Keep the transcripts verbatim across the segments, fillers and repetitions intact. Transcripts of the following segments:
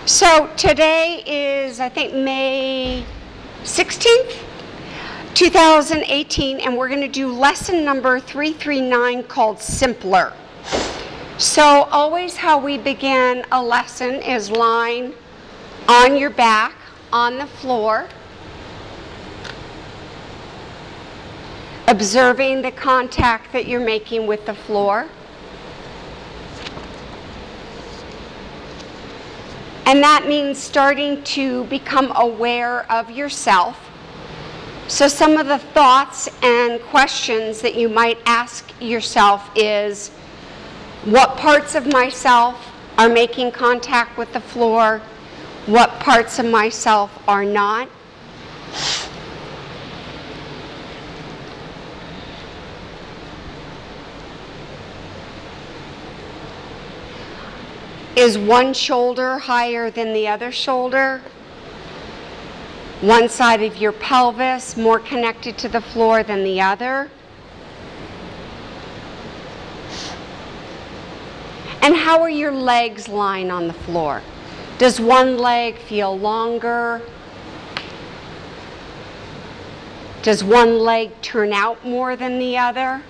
So today is, I think, May sixteenth, two thousand eighteen, and we're going to do lesson number three thirty-nine called Simpler. So always how we begin a lesson is lying on your back on the floor, observing the contact that you're making with the floor. And that means starting to become aware of yourself. So some of the thoughts and questions that you might ask yourself is, what parts of myself are making contact with the floor? What parts of myself are not? Is one shoulder higher than the other shoulder? One side of your pelvis more connected to the floor than the other? And how are your legs lying on the floor? Does one leg feel longer? Does one leg turn out more than the other?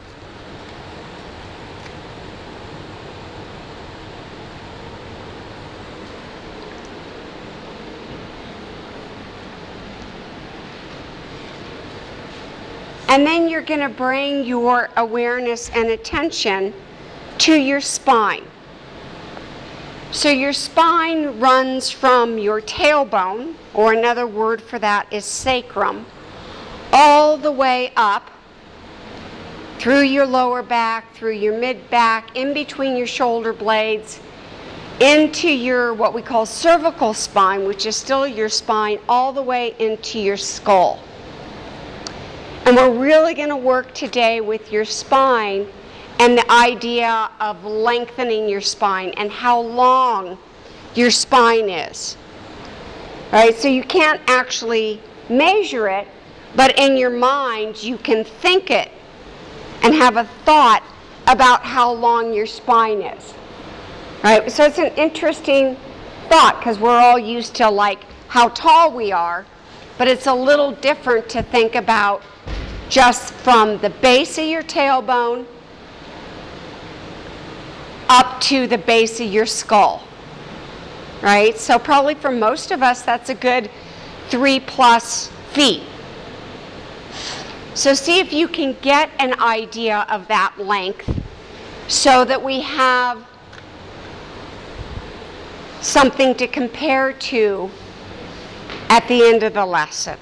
And then you're going to bring your awareness and attention to your spine. So your spine runs from your tailbone, or another word for that is sacrum, all the way up through your lower back, through your mid-back, in between your shoulder blades, into your what we call cervical spine, which is still your spine, all the way into your skull. And we're really going to work today with your spine and the idea of lengthening your spine and how long your spine is. All right, so you can't actually measure it, but in your mind you can think it and have a thought about how long your spine is. All right, so it's an interesting thought because we're all used to like how tall we are, but it's a little different to think about just from the base of your tailbone up to the base of your skull, right? So probably for most of us, that's a good three plus feet. So see if you can get an idea of that length so that we have something to compare to at the end of the lesson.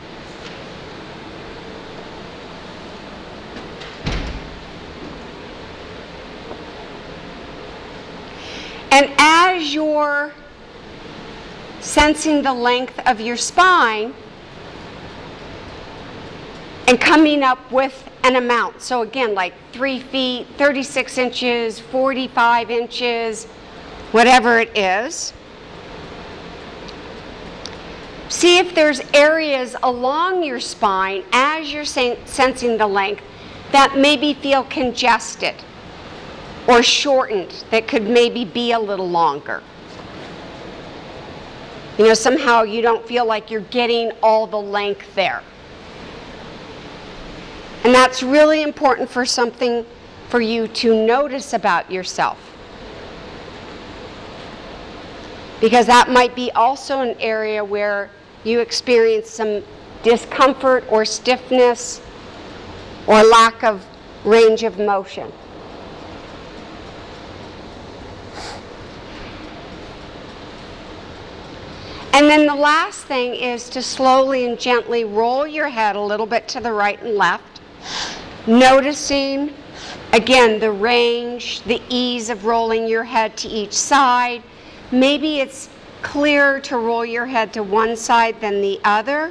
And as you're sensing the length of your spine and coming up with an amount, so again, like three feet, thirty-six inches, forty-five inches, whatever it is, see if there's areas along your spine as you're sensing the length that maybe feel congested or shortened, that could maybe be a little longer. You know, somehow you don't feel like you're getting all the length there. And that's really important for something for you to notice about yourself. Because that might be also an area where you experience some discomfort or stiffness or lack of range of motion. And then the last thing is to slowly and gently roll your head a little bit to the right and left, noticing, again, the range, the ease of rolling your head to each side. Maybe it's clearer to roll your head to one side than the other.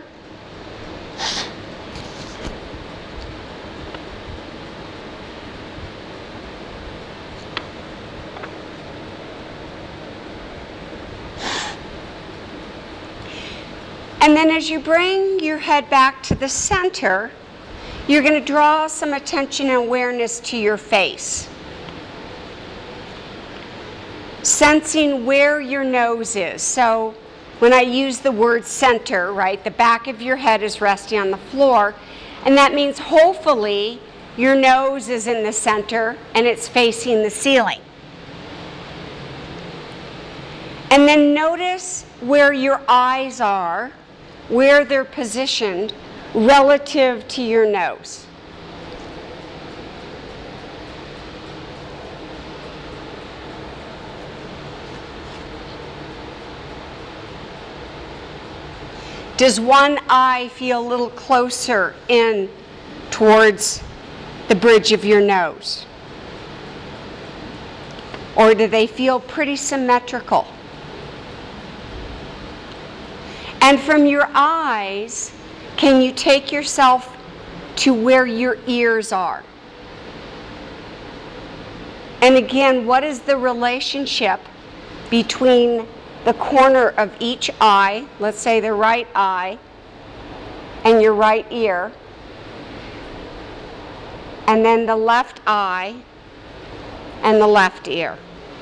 And then as you bring your head back to the center, you're going to draw some attention and awareness to your face. sensing where your nose is. So when I use the word center, right, the back of your head is resting on the floor, and that means hopefully your nose is in the center and it's facing the ceiling. And then notice where your eyes are, where they're positioned relative to your nose. Does one eye feel a little closer in towards the bridge of your nose? Or do they feel pretty symmetrical? And from your eyes, can you take yourself to where your ears are? And again, what is the relationship between the corner of each eye, let's say the right eye, and your right ear, and then the left eye and the left ear?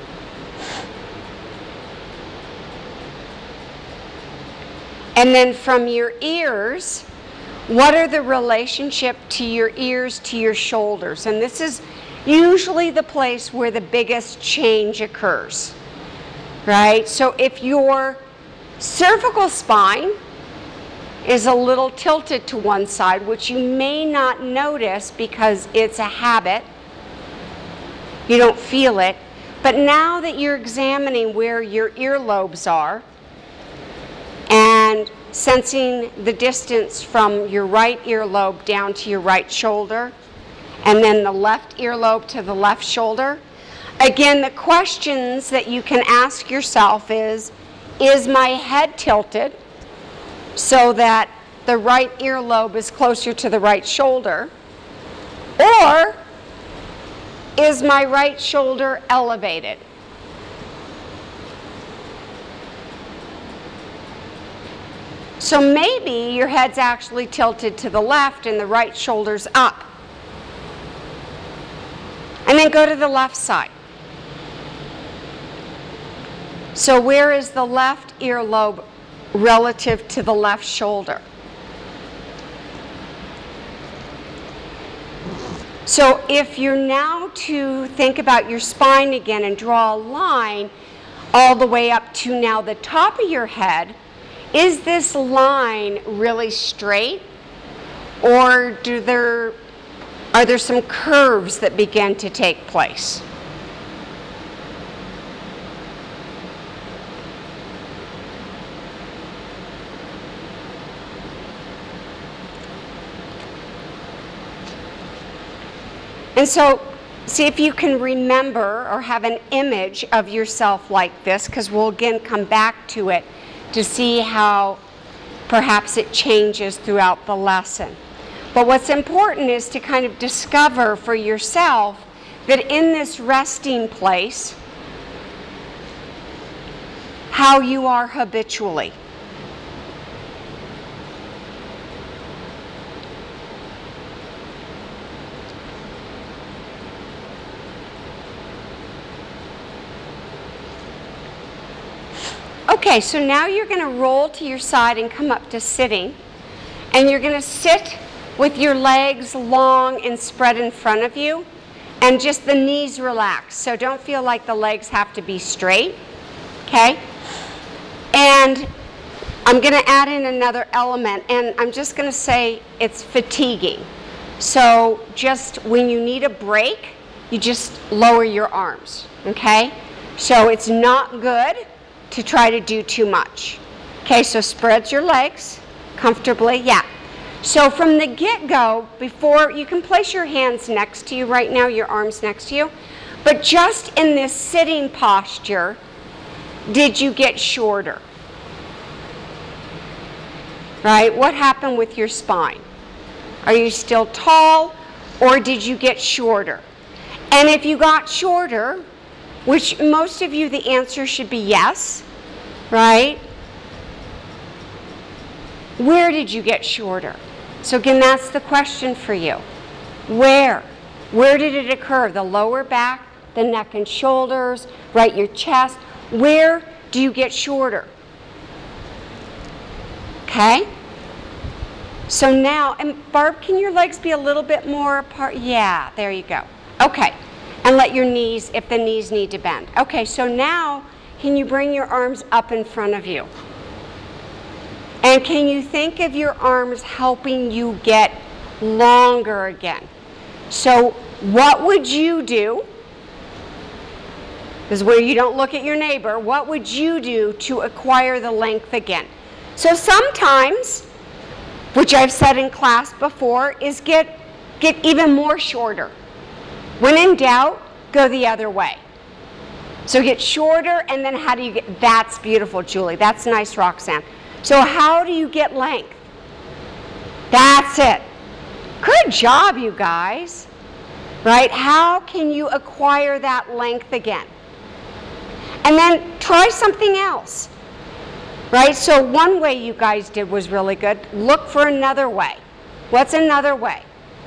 And then from your ears, what are the relationship to your ears to your shoulders? And this is usually the place where the biggest change occurs. Right? So if your cervical spine is a little tilted to one side, which you may not notice because it's a habit, you don't feel it, but now that you're examining where your earlobes are and sensing the distance from your right earlobe down to your right shoulder, and then the left earlobe to the left shoulder, again, the questions that you can ask yourself is, is my head tilted so that the right earlobe is closer to the right shoulder? Or is my right shoulder elevated? So maybe your head's actually tilted to the left and the right shoulder's up. And then go to the left side. So where is the left earlobe relative to the left shoulder? So if you're now to think about your spine again and draw a line all the way up to now the top of your head, is this line really straight, or do there, are there some curves that begin to take place? And so, see if you can remember or have an image of yourself like this, because we'll again come back to it to see how perhaps it changes throughout the lesson. But what's important is to kind of discover for yourself that in this resting place, how you are habitually. Okay, so now you're going to roll to your side and come up to sitting. And you're going to sit with your legs long and spread in front of you. And just the knees relaxed. So don't feel like the legs have to be straight. Okay? And I'm going to add in another element. And I'm just going to say it's fatiguing. So just when you need a break, you just lower your arms. Okay? So it's not good to try to do too much. Okay, so spread your legs comfortably. Yeah. So from the get-go, before, you can place your hands next to you right now, your arms next to you, but just in this sitting posture, did you get shorter? Right? What happened with your spine? Are you still tall, or did you get shorter? And if you got shorter, which most of you, the answer should be yes, right? Where did you get shorter? So again, that's the question for you. Where? Where did it occur? The lower back, the neck and shoulders, right, your chest. Where do you get shorter? Okay? So now, and Barb, can your legs be a little bit more apart? Yeah, there you go. Okay. And let your knees, if the knees need to bend. Okay, so now, can you bring your arms up in front of you? And can you think of your arms helping you get longer again? So what would you do? This is where you don't look at your neighbor. What would you do to acquire the length again? So sometimes, which I've said in class before, is get, get even more shorter. When in doubt, go the other way. So get shorter, and then how do you get, that's beautiful, Julie. That's nice, Roxanne. So how do you get length? That's it. Good job, you guys. Right? How can you acquire that length again? And then try something else. Right? So one way you guys did was really good. Look for another way. What's another way?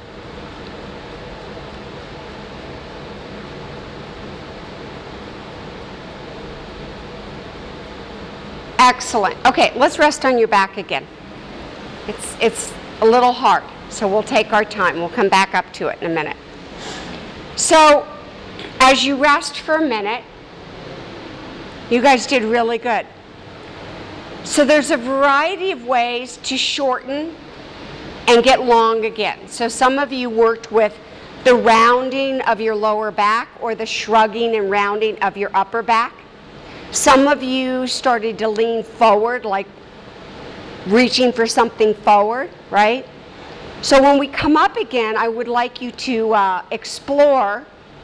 Excellent. Okay, let's rest on your back again. It's, it's a little hard, so we'll take our time. We'll come back up to it in a minute. So, as you rest for a minute, you guys did really good. So there's a variety of ways to shorten and get long again. So some of you worked with the rounding of your lower back or the shrugging and rounding of your upper back. Some of you started to lean forward, like reaching for something forward, right? So when we come up again, I would like you to uh, explore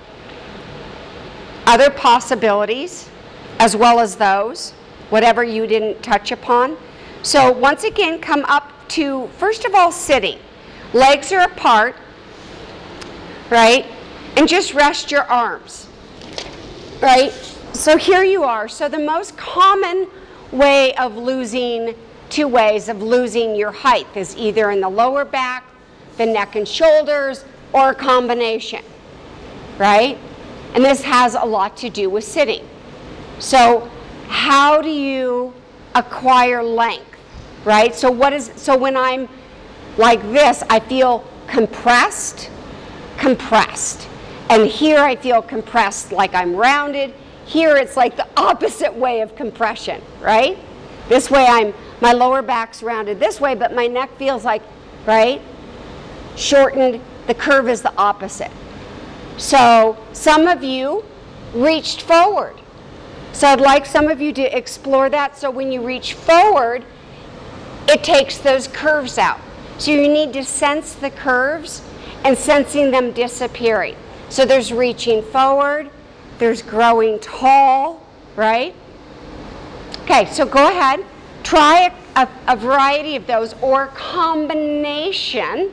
other possibilities as well as those, whatever you didn't touch upon. So once again, come up to, first of all, sitting. Legs are apart, right? And just rest your arms, right? So here you are. So the most common way of losing, two ways of losing your height is either in the lower back, the neck and shoulders, or a combination, right? And this has a lot to do with sitting. So how do you acquire length, right? So what is, so when I'm like this, I feel compressed, compressed. And here I feel compressed like I'm rounded. Here it's like the opposite way of compression, right? This way I'm, my lower back's rounded this way, but my neck feels like, right? Shortened, the curve is the opposite. So some of you reached forward. So I'd like some of you to explore that. So when you reach forward, it takes those curves out. So you need to sense the curves and sensing them disappearing. So there's reaching forward. There's growing tall, right? Okay, so go ahead. Try a, a, a variety of those or combination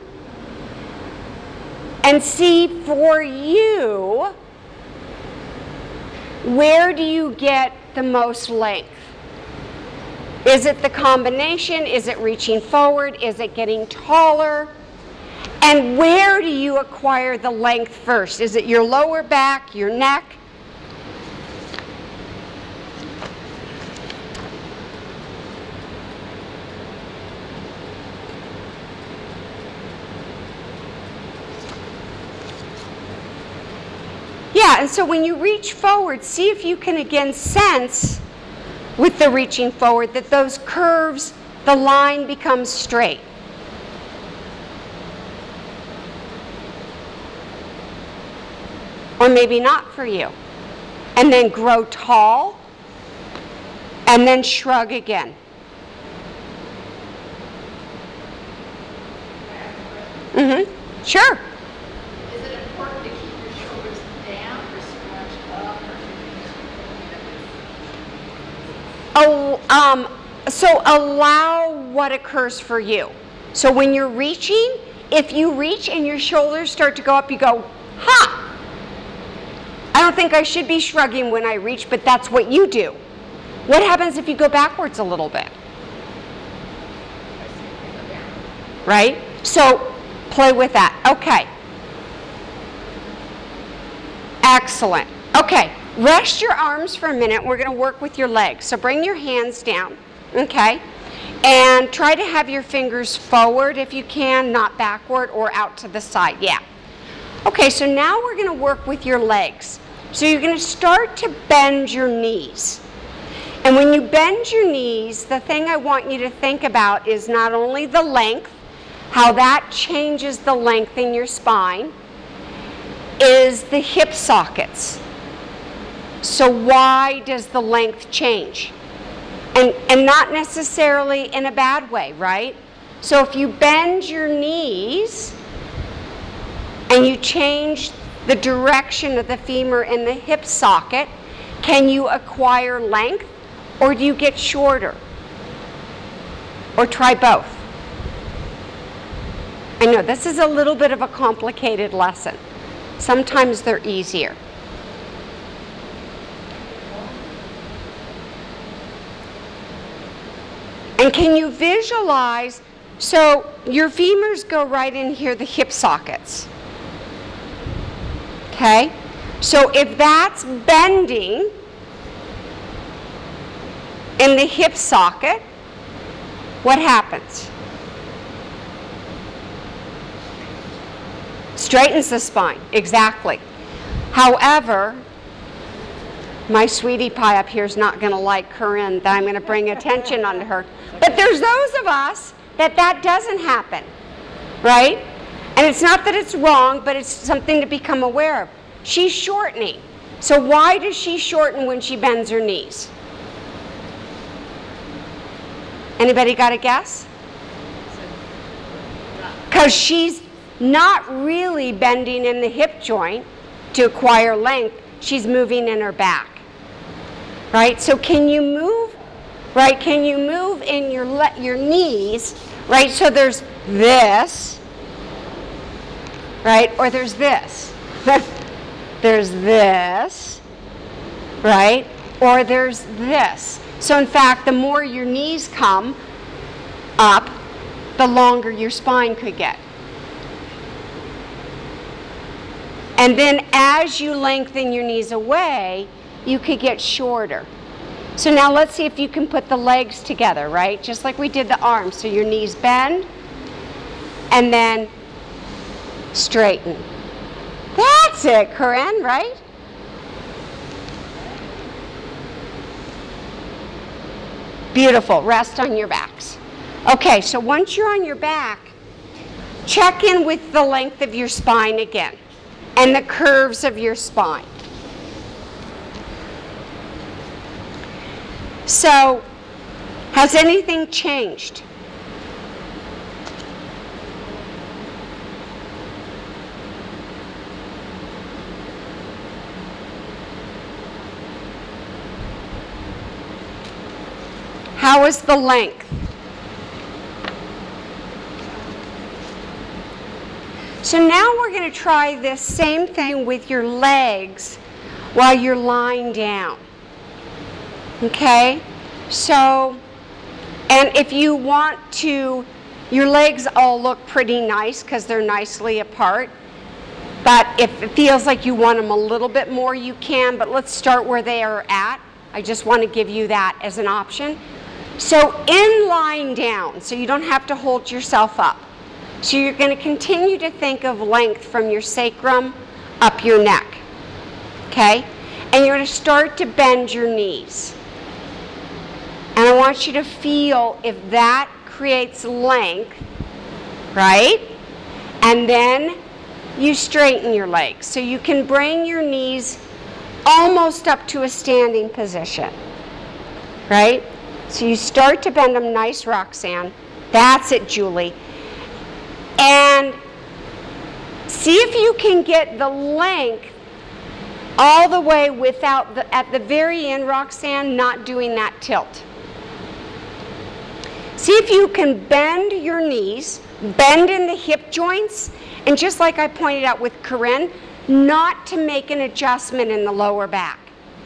and see for you, where do you get the most length? Is it the combination? Is it reaching forward? Is it getting taller? And where do you acquire the length first? Is it your lower back, your neck? Yeah, and so when you reach forward, see if you can again sense with the reaching forward that those curves, the line becomes straight. Or maybe not for you. And then grow tall, and then shrug again. Mm-hmm. Sure. Oh, um, so allow what occurs for you. So when you're reaching, if you reach and your shoulders start to go up, you go, ha! I don't think I should be shrugging when I reach, but that's what you do. What happens if you go backwards a little bit? Right? So play with that. Okay. Excellent. Okay, rest your arms for a minute. We're going to work with your legs. So bring your hands down, okay? And try to have your fingers forward if you can, not backward or out to the side. Yeah. Okay, so now we're going to work with your legs. So you're going to start to bend your knees. And when you bend your knees, the thing I want you to think about is not only the length, how that changes the length in your spine, is the hip sockets. So why does the length change? And, and not necessarily in a bad way, right? So if you bend your knees and you change the direction of the femur in the hip socket, can you acquire length or do you get shorter? Or try both? I know this is a little bit of a complicated lesson. Sometimes they're easier. And can you visualize, so your femurs go right in here, the hip sockets. Okay? So if that's bending in the hip socket, what happens? Straightens the spine, exactly. However, my sweetie pie up here is not going to like Corinne, that I'm going to bring attention onto her. But there's those of us that that doesn't happen, right? And it's not that it's wrong, but it's something to become aware of. She's shortening. So why does she shorten when she bends her knees? Anybody got a guess? Because she's not really bending in the hip joint to acquire length. She's moving in her back. Right? So can you move, right? Can you move in your le- your knees, right? So there's this, right? Or there's this. There's this, right? Or there's this. So in fact, the more your knees come up, the longer your spine could get. And then as you lengthen your knees away, you could get shorter. So now let's see if you can put the legs together, right? Just like we did the arms. So your knees bend and then straighten. That's it, Corinne, right? Beautiful. Rest on your backs. Okay, so once you're on your back, check in with the length of your spine again and the curves of your spine. So, has anything changed? How is the length? So now we're going to try this same thing with your legs while you're lying down. Okay? So, and if you want to, your legs all look pretty nice because they're nicely apart. But if it feels like you want them a little bit more, you can. But let's start where they are at. I just want to give you that as an option. So in lying down, so you don't have to hold yourself up. So you're going to continue to think of length from your sacrum up your neck. Okay? And you're going to start to bend your knees. And I want you to feel if that creates length, right? And then you straighten your legs. So you can bring your knees almost up to a standing position, right? So you start to bend them. Nice, Roxanne. That's it, Julie. And see if you can get the length all the way without, the, at the very end, Roxanne, not doing that tilt. See if you can bend your knees, bend in the hip joints, and just like I pointed out with Corinne, not to make an adjustment in the lower back.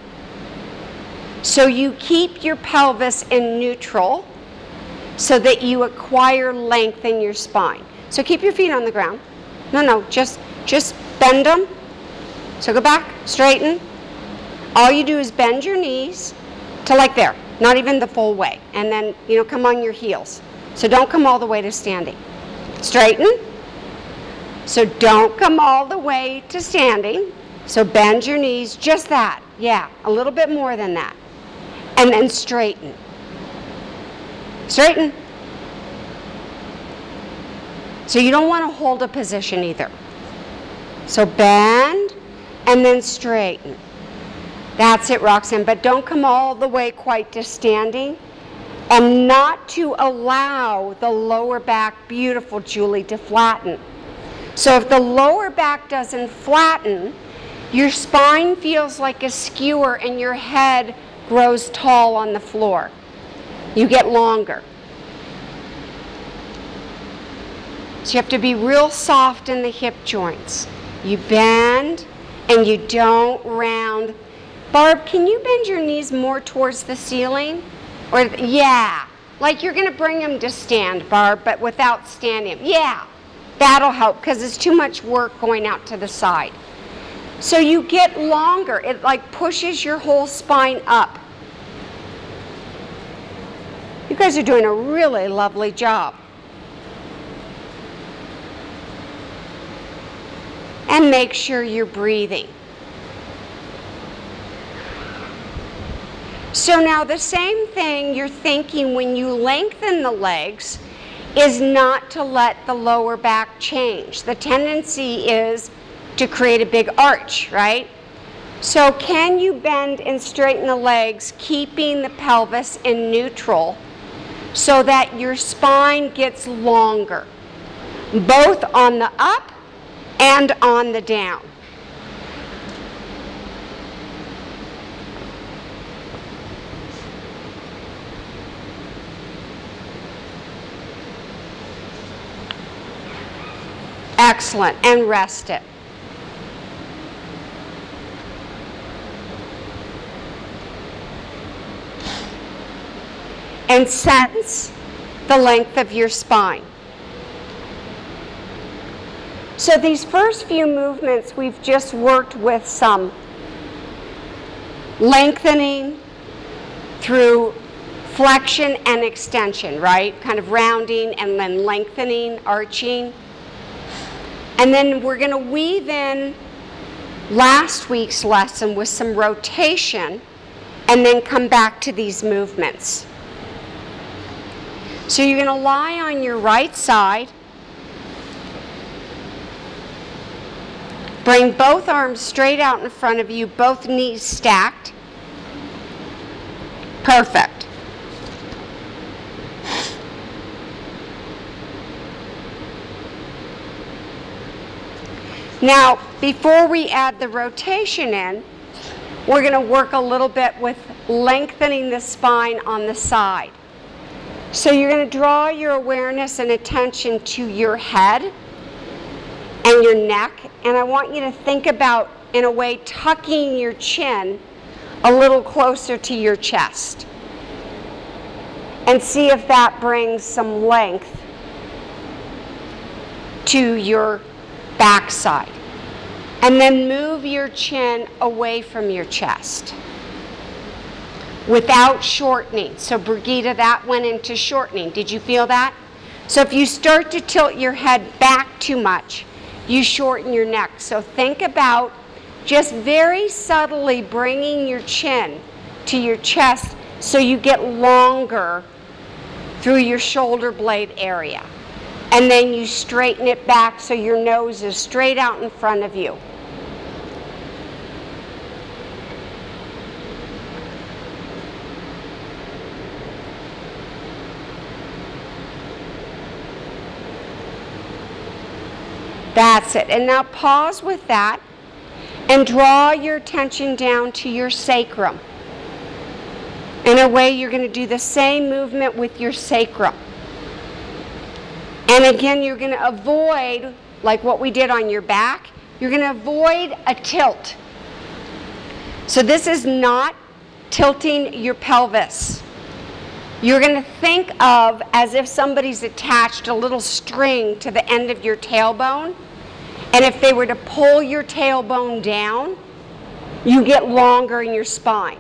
So you keep your pelvis in neutral so that you acquire length in your spine. So keep your feet on the ground. No, no, just, just bend them. So go back, straighten, all you do is bend your knees to like there, not even the full way. And then, you know, come on your heels. So don't come all the way to standing. Straighten. So don't come all the way to standing. So bend your knees, just that. Yeah, a little bit more than that. And then straighten. Straighten. So you don't want to hold a position either. So bend and then straighten. That's it, Roxanne. But don't come all the way quite to standing. And not to allow the lower back, beautiful Julie, to flatten. So if the lower back doesn't flatten, your spine feels like a skewer and your head grows tall on the floor. You get longer. So you have to be real soft in the hip joints. You bend and you don't round. Barb, can you bend your knees more towards the ceiling? Or, yeah, like you're going to bring them to stand, Barb, but without standing. Yeah, that'll help because it's too much work going out to the side. So you get longer. It like pushes your whole spine up. You guys are doing a really lovely job. And make sure you're breathing. So now the same thing you're thinking when you lengthen the legs is not to let the lower back change. The tendency is to create a big arch, right? So can you bend and straighten the legs, keeping the pelvis in neutral so that your spine gets longer, both on the up and on the down? Excellent, and rest it. And sense the length of your spine. So these first few movements, we've just worked with some lengthening through flexion and extension, right? Kind of rounding and then lengthening, arching. And then we're going to weave in last week's lesson with some rotation and then come back to these movements. So you're going to lie on your right side. Bring both arms straight out in front of you, both knees stacked. Perfect. Now, before we add the rotation in, we're going to work a little bit with lengthening the spine on the side. So you're going to draw your awareness and attention to your head and your neck, and I want you to think about, in a way, tucking your chin a little closer to your chest. And see if that brings some length to your backside. And then move your chin away from your chest without shortening. So Brigitte, that went into shortening. Did you feel that? So if you start to tilt your head back too much, you shorten your neck. So think about just very subtly bringing your chin to your chest so you get longer through your shoulder blade area. And then you straighten it back so your nose is straight out in front of you. That's it. And now pause with that and draw your attention down to your sacrum. In a way, you're going to do the same movement with your sacrum. And again, you're going to avoid, like what we did on your back, you're going to avoid a tilt. So this is not tilting your pelvis. You're going to think of as if somebody's attached a little string to the end of your tailbone. And if they were to pull your tailbone down, you get longer in your spine.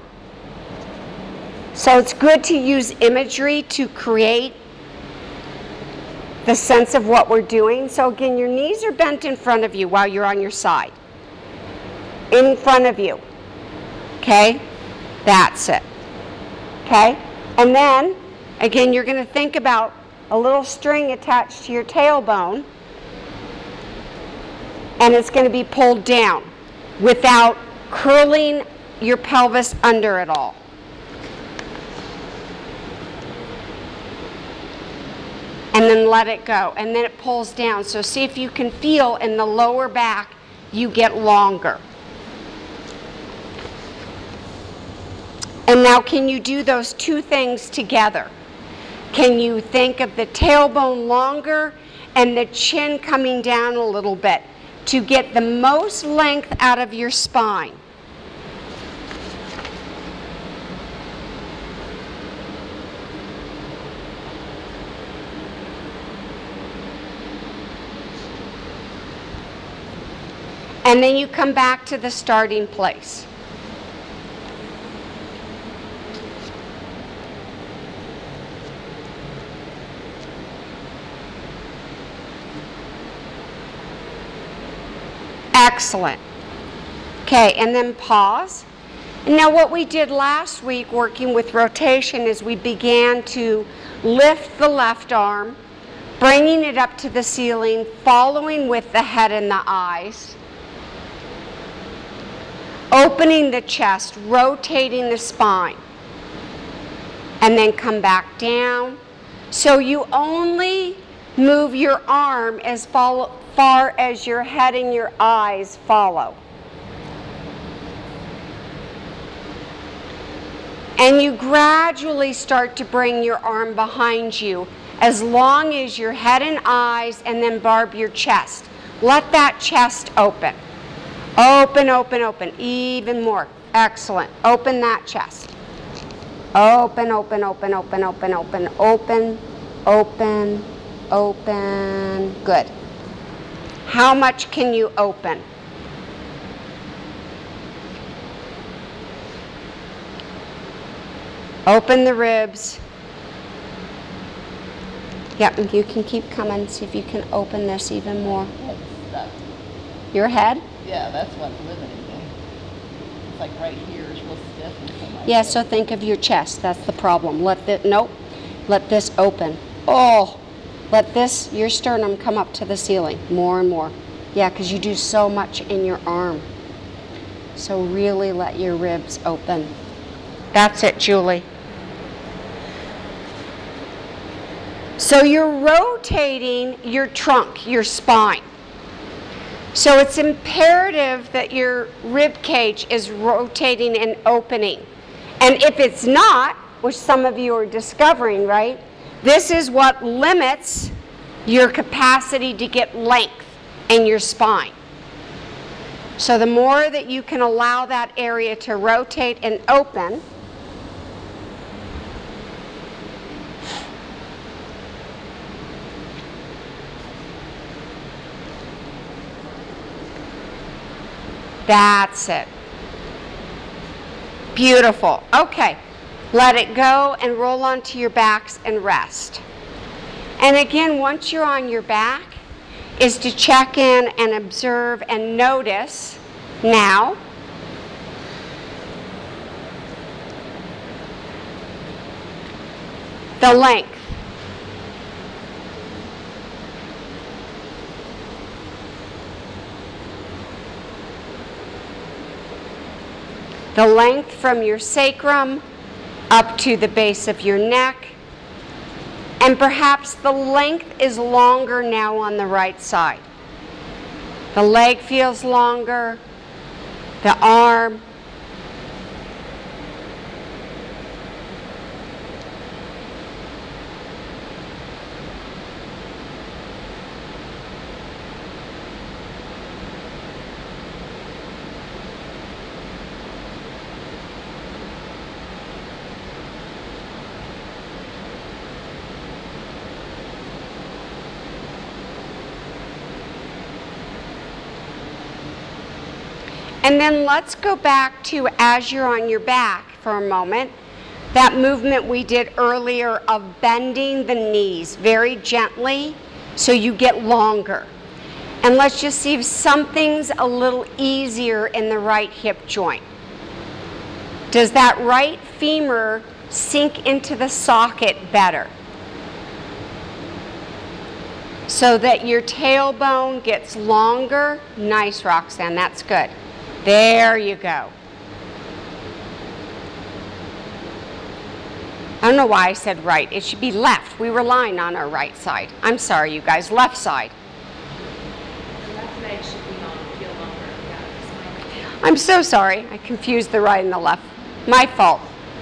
So it's good to use imagery to create the sense of what we're doing. So again, your knees are bent in front of you while you're on your side. In front of you. Okay? That's it. Okay? And then, again, you're going to think about a little string attached to your tailbone, and it's going to be pulled down without curling your pelvis under at all. And then let it go, and then it pulls down. So see if you can feel in the lower back you get longer. And now can you do those two things together? Can you think of the tailbone longer and the chin coming down a little bit to get the most length out of your spine? And then you come back to the starting place. Excellent. Okay, and then pause. And now what we did last week working with rotation is we began to lift the left arm, bringing it up to the ceiling, following with the head and the eyes, opening the chest, rotating the spine, and then come back down. So you only move your arm as follow, far as your head and your eyes follow. And you gradually start to bring your arm behind you as long as your head and eyes, and then barb your chest. Let that chest open. Open, open, open. Even more. Excellent. Open that chest. Open, open, open, open, open, open, open, open, open. Good. How much can you open? Open the ribs. Yep, you can keep coming. See if you can open this even more. It's stuck. Your head? Yeah, that's what's limiting me. It's like right here is real stiff. And so my Yeah, so think of your chest. That's the problem. Let the, nope. Let this open. Oh, let this, your sternum come up to the ceiling more and more. Yeah, because you do so much in your arm. So really let your ribs open. That's it, Julie. So you're rotating your trunk, your spine. So it's imperative that your rib cage is rotating and opening. And if it's not, which some of you are discovering, right? This is what limits your capacity to get length in your spine. So the more that you can allow that area to rotate and open, that's it. Beautiful. Okay. Let it go and roll onto your backs and rest. And again, once you're on your back, is to check in and observe and notice now the length. The length from your sacrum up to the base of your neck. And perhaps the length is longer now on the right side. The leg feels longer, the arm. And then let's go back to as you're on your back for a moment. That movement we did earlier of bending the knees very gently so you get longer. And let's just see if something's a little easier in the right hip joint. Does that right femur sink into the socket better? So that your tailbone gets longer. Nice, Roxanne, that's good. There you go. I don't know why I said right. It should be left. We were lying on our right side. I'm sorry, you guys. Left side. The left leg should be on, feel longer. Yeah, it's my I'm so sorry. I confused the right and the left. My fault.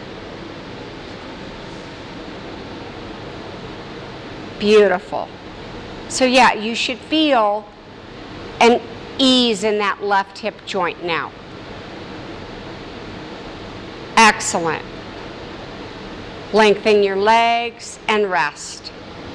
Beautiful. So yeah, you should feel an ease in that left hip joint now. Excellent. Lengthen your legs and rest.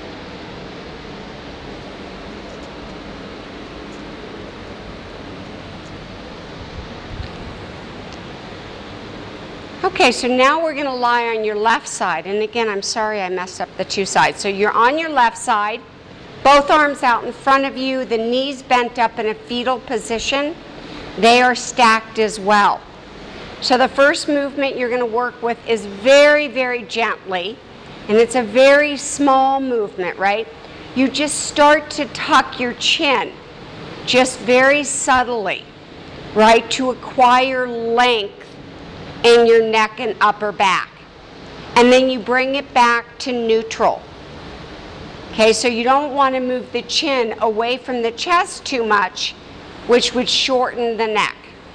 Okay, so now we're going to lie on your left side. And again, I'm sorry I messed up the two sides. So you're on your left side, both arms out in front of you, the knees bent up in a fetal position. They are stacked as well. So the first movement you're going to work with is very, very gently, and it's a very small movement, right? You just start to tuck your chin, just very subtly, right, to acquire length in your neck and upper back. And then you bring it back to neutral. Okay, so you don't want to move the chin away from the chest too much, which would shorten the neck.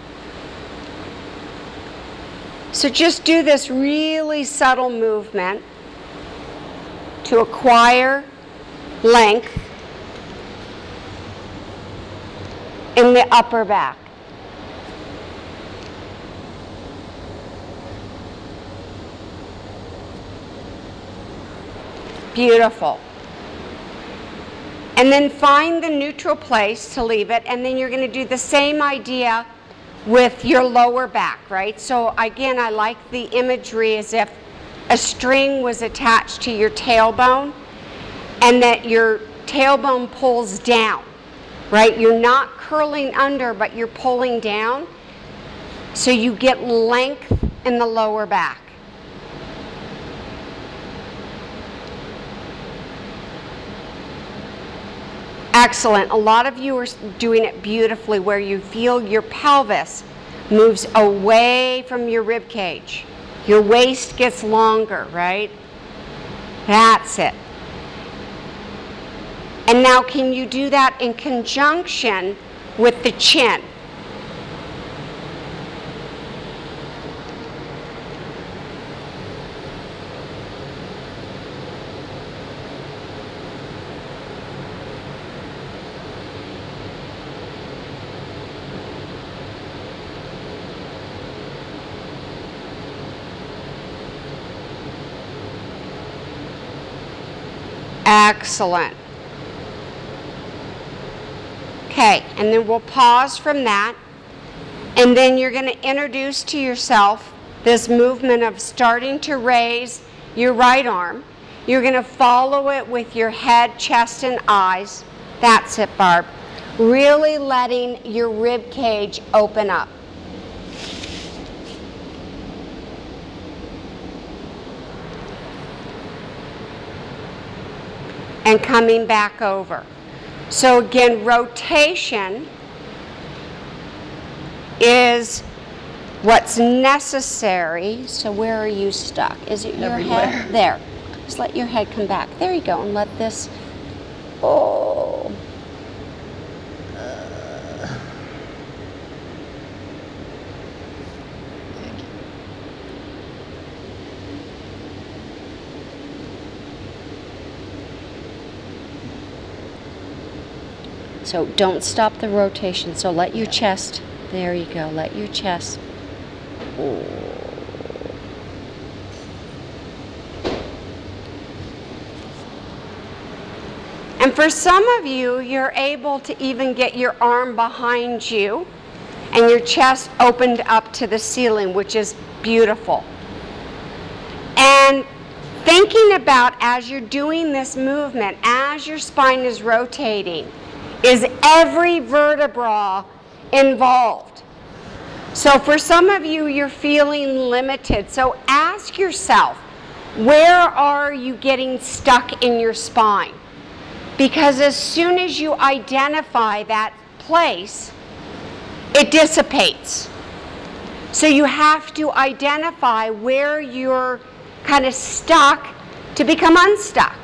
So just do this really subtle movement to acquire length in the upper back. Beautiful. And then find the neutral place to leave it, and then you're going to do the same idea with your lower back, right? So again, I like the imagery as if a string was attached to your tailbone and that your tailbone pulls down, right? You're not curling under, but you're pulling down, so you get length in the lower back. Excellent. A lot of you are doing it beautifully where you feel your pelvis moves away from your rib cage. Your waist gets longer, right? That's it. And now can you do that in conjunction with the chin? Excellent. Okay, and then we'll pause from that. And then you're going to introduce to yourself this movement of starting to raise your right arm. You're going to follow it with your head, chest, and eyes. That's it, Barb. Really letting your rib cage open up. And coming back over. So again, rotation is what's necessary. So where are you stuck? Is it your Everywhere. head? There. Just let your head come back. There you go. And let this, oh. So don't stop the rotation. So let your chest, there you go, let your chest. Ooh. And for some of you, you're able to even get your arm behind you and your chest opened up to the ceiling, which is beautiful. And thinking about, as you're doing this movement, as your spine is rotating, is every vertebra involved. So for some of you, you're feeling limited. So ask yourself, where are you getting stuck in your spine? Because as soon as you identify that place, it dissipates. So you have to identify where you're kind of stuck to become unstuck.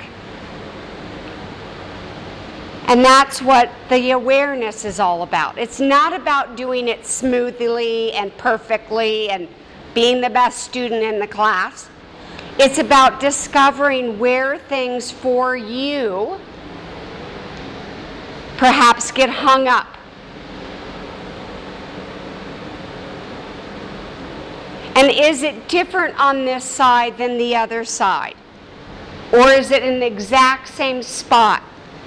And that's what the awareness is all about. It's not about doing it smoothly and perfectly and being the best student in the class. It's about discovering where things for you perhaps get hung up. And is it different on this side than the other side? Or is it in the exact same spot?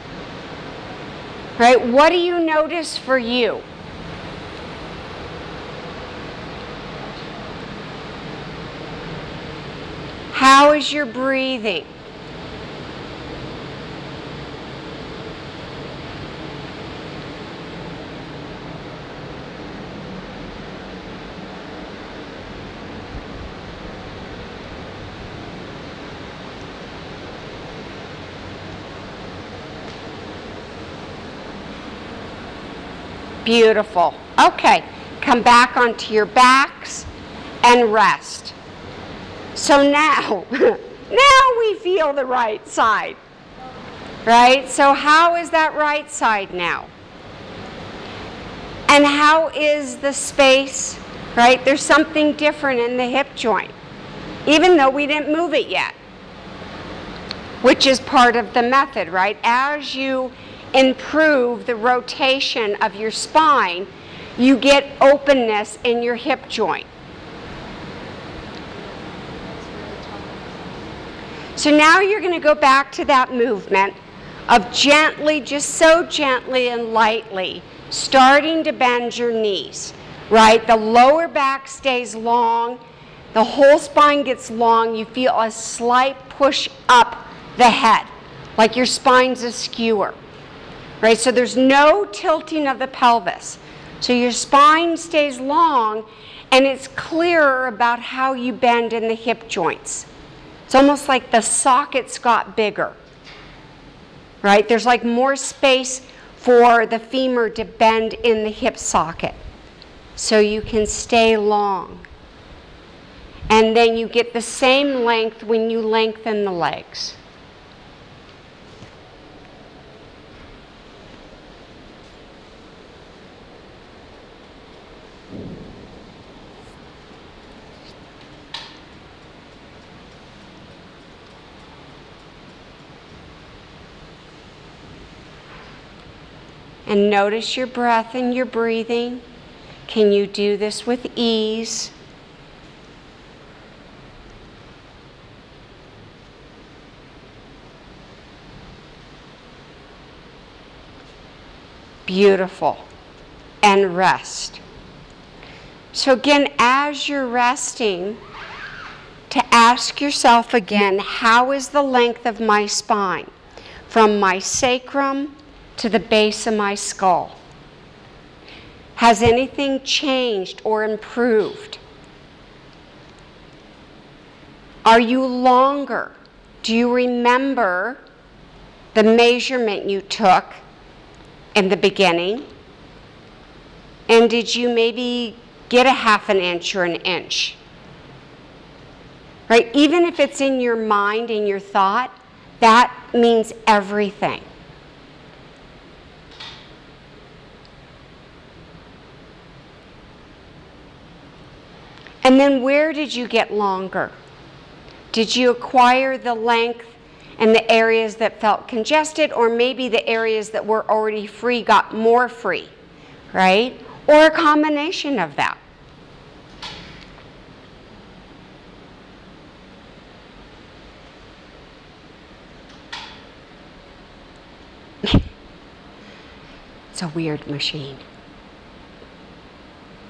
Right? What do you notice for you? How is your breathing? Beautiful. Okay, come back onto your backs and rest. So now, now we feel the right side, right? So how is that right side now? And how is the space, right? There's something different in the hip joint, even though we didn't move it yet, which is part of the method, right? As you improve the rotation of your spine, you get openness in your hip joint. So now you're going to go back to that movement of gently, just so gently and lightly, starting to bend your knees, right? The lower back stays long, the whole spine gets long, you feel a slight push up the head, like your spine's a skewer. Right, so there's no tilting of the pelvis. So your spine stays long, and it's clearer about how you bend in the hip joints. It's almost like the sockets got bigger. Right, there's like more space for the femur to bend in the hip socket. So you can stay long. And then you get the same length when you lengthen the legs. And notice your breath and your breathing. Can you do this with ease? Beautiful. And rest. So again, as you're resting, to ask yourself again, how is the length of my spine? From my sacrum to the base of my skull. Has anything changed or improved? Are you longer? Do you remember the measurement you took in the beginning? And did you maybe get a half an inch or an inch? Right? Even if it's in your mind, in your thought, that means everything. And then where did you get longer? Did you acquire the length and the areas that felt congested, or maybe the areas that were already free got more free, right? Or a combination of that. It's a weird machine.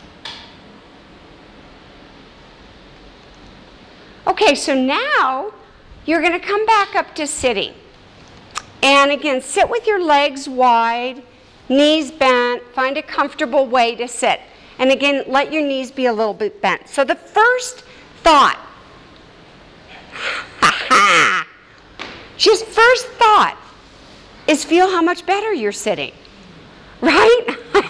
Okay, so now you're going to come back up to sitting. And again, sit with your legs wide, knees bent, find a comfortable way to sit. And again, let your knees be a little bit bent. So the first thought, just first thought, is feel how much better you're sitting, right?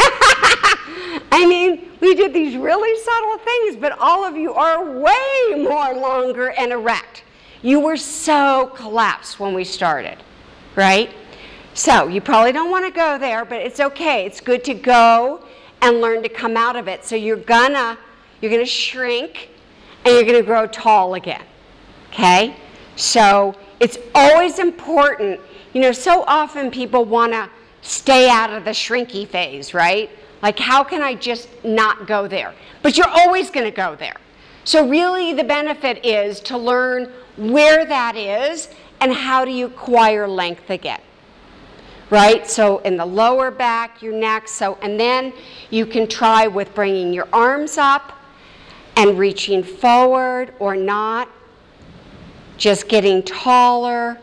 I mean, we did these really subtle things, but all of you are way more longer and erect. You were so collapsed when we started, right? So you probably don't want to go there, but it's okay. It's good to go and learn to come out of it. So you're gonna, you're gonna shrink and you're gonna grow tall again, okay? So it's always important, you know, so often people want to stay out of the shrinky phase, right? Like, how can I just not go there? But you're always going to go there. So really the benefit is to learn where that is and how do you acquire length again, right? So in the lower back, your neck, so, and then you can try with bringing your arms up and reaching forward or not, just getting taller.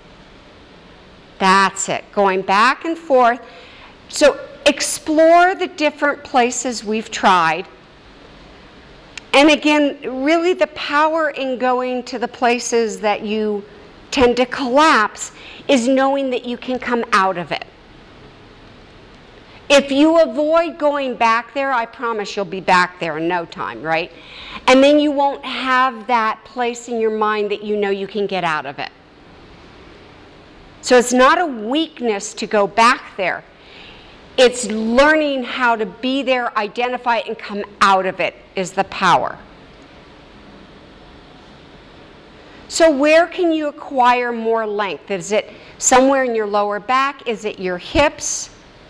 That's it, going back and forth. So explore the different places we've tried. And again, really the power in going to the places that you tend to collapse is knowing that you can come out of it. If you avoid going back there, I promise you'll be back there in no time, right? And then you won't have that place in your mind that you know you can get out of it. So it's not a weakness to go back there. It's learning how to be there, identify it, and come out of it is the power. So where can you acquire more length? Is it somewhere in your lower back? Is it your hips?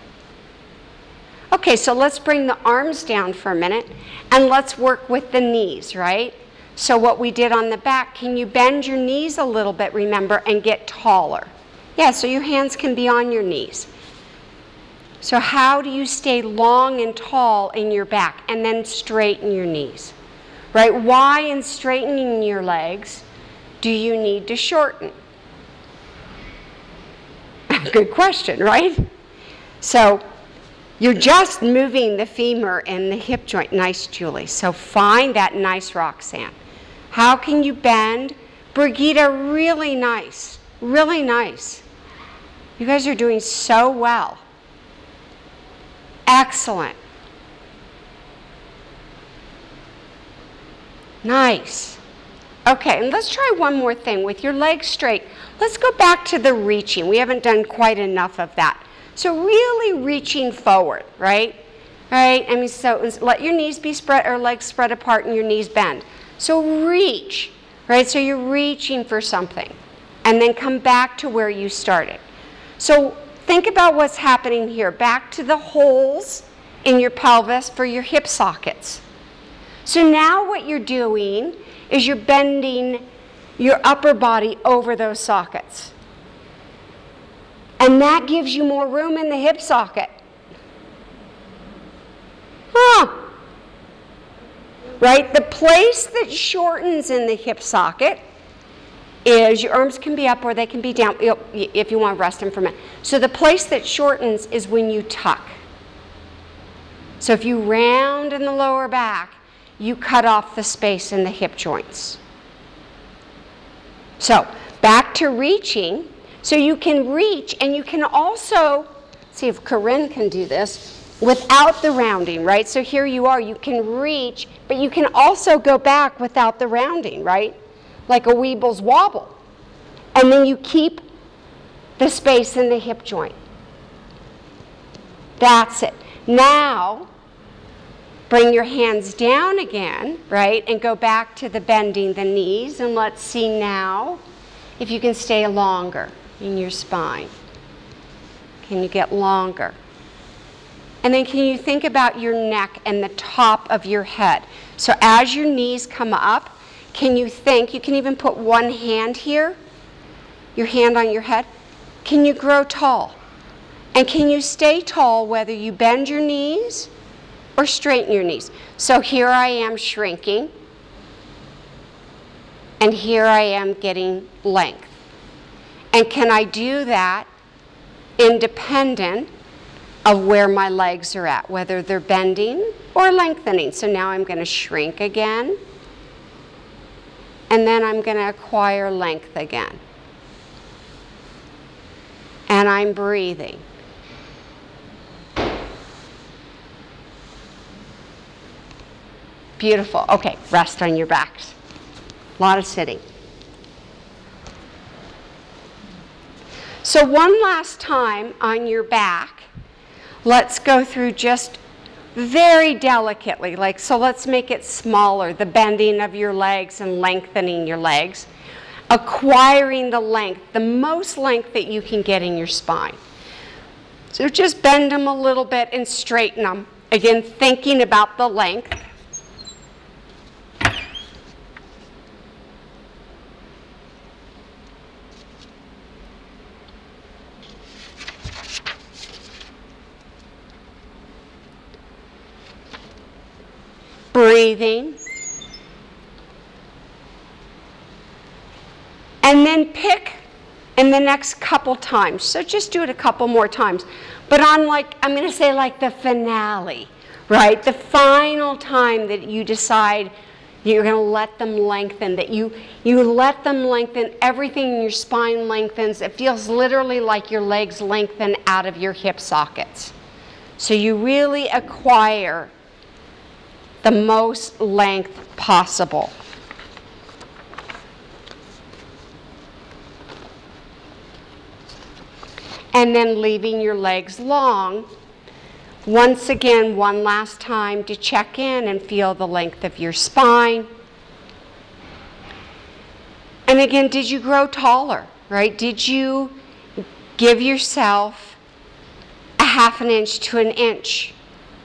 Okay, so let's bring the arms down for a minute and let's work with the knees, right? So what we did on the back, can you bend your knees a little bit, remember, and get taller? Yeah, so your hands can be on your knees. So how do you stay long and tall in your back and then straighten your knees, right? Why in straightening your legs do you need to shorten? Good question, right? So you're just moving the femur and the hip joint. Nice, Julie. So find that nice, Roxanne. How can you bend? Brigitte, really nice, really nice. You guys are doing so well. Excellent. Nice. Okay, and let's try one more thing. With your legs straight, let's go back to the reaching. We haven't done quite enough of that. So really reaching forward, right? Right? I mean, so let your knees be spread, or legs spread apart and your knees bend. So reach, right? So you're reaching for something. And then come back to where you started. So think about what's happening here. Back to the holes in your pelvis for your hip sockets. So now what you're doing is you're bending your upper body over those sockets. And that gives you more room in the hip socket. Huh. Right? The place that shortens in the hip socket is your arms can be up or they can be down if you want to rest them for a minute. So the place that shortens is when you tuck. So if you round in the lower back, you cut off the space in the hip joints. So back to reaching. So you can reach, and you can also, see if Corinne can do this, without the rounding, right? So here you are, you can reach, but you can also go back without the rounding, right? Like a Weebles wobble. And then you keep the space in the hip joint. That's it. Now, bring your hands down again, right? And go back to the bending the knees, and let's see now if you can stay longer in your spine. Can you get longer? And then can you think about your neck and the top of your head? So as your knees come up, can you think, you can even put one hand here, your hand on your head. Can you grow tall? And can you stay tall whether you bend your knees or straighten your knees? So here I am shrinking. And here I am getting length. And can I do that independent of where my legs are at, whether they're bending or lengthening? So now I'm going to shrink again. And then I'm going to acquire length again. And I'm breathing. Beautiful. Okay, rest on your backs. A lot of sitting. So one last time on your back, let's go through just very delicately, like, so let's make it smaller, the bending of your legs and lengthening your legs, acquiring the length, the most length that you can get in your spine. So just bend them a little bit and straighten them. Again, thinking about the length. Breathing. And then pick in the next couple times. So just do it a couple more times. But on, like, I'm going to say like the finale, right? The final time that you decide you're going to let them lengthen, that you, you let them lengthen, everything in your spine lengthens. It feels literally like your legs lengthen out of your hip sockets. So you really acquire the most length possible. And then leaving your legs long. Once again, one last time to check in and feel the length of your spine. And again, did you grow taller, right? Did you give yourself a half an inch to an inch?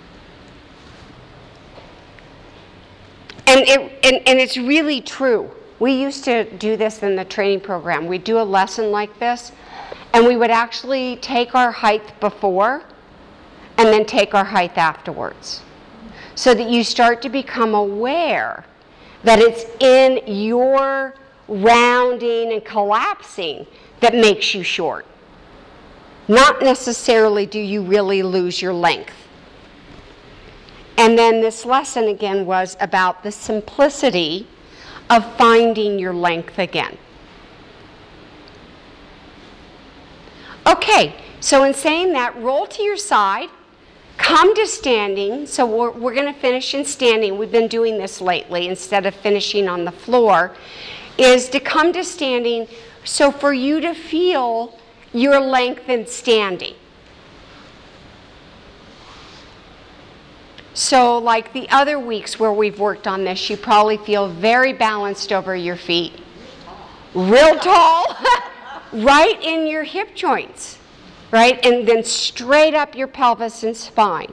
And, it, and, and it's really true. We used to do this in the training program. We'd do a lesson like this, and we would actually take our height before and then take our height afterwards, so that you start to become aware that it's in your rounding and collapsing that makes you short. Not necessarily do you really lose your length. And then this lesson again was about the simplicity of finding your length again. Okay, so in saying that, roll to your side, come to standing. So we're, we're going to finish in standing. We've been doing this lately instead of finishing on the floor, is to come to standing, so for you to feel your length in standing. So like the other weeks where we've worked on this, you probably feel very balanced over your feet. Real tall. Right in your hip joints. Right? And then straight up your pelvis and spine.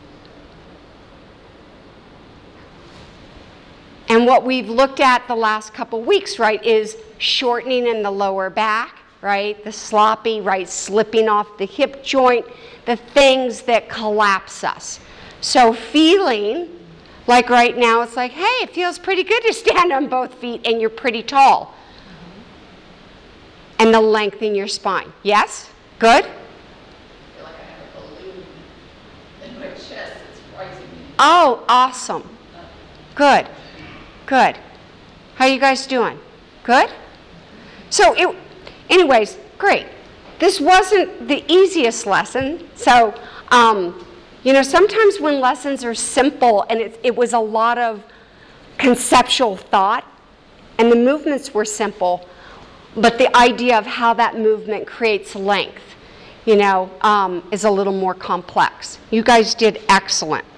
And what we've looked at the last couple weeks, right, is shortening in the lower back, right? The sloppy, right, slipping off the hip joint, the things that collapse us. So feeling like right now it's like, hey, it feels pretty good to stand on both feet and you're pretty tall. And the length in your spine. Yes? Good? I feel like I have a balloon in my chest. It's rising. Oh, awesome. Good. Good. How you guys doing? Good? So it, anyways, great. This wasn't the easiest lesson. So, um, you know, sometimes when lessons are simple and it, it was a lot of conceptual thought and the movements were simple, but the idea of how that movement creates length, you know, um, is a little more complex. You guys did excellent.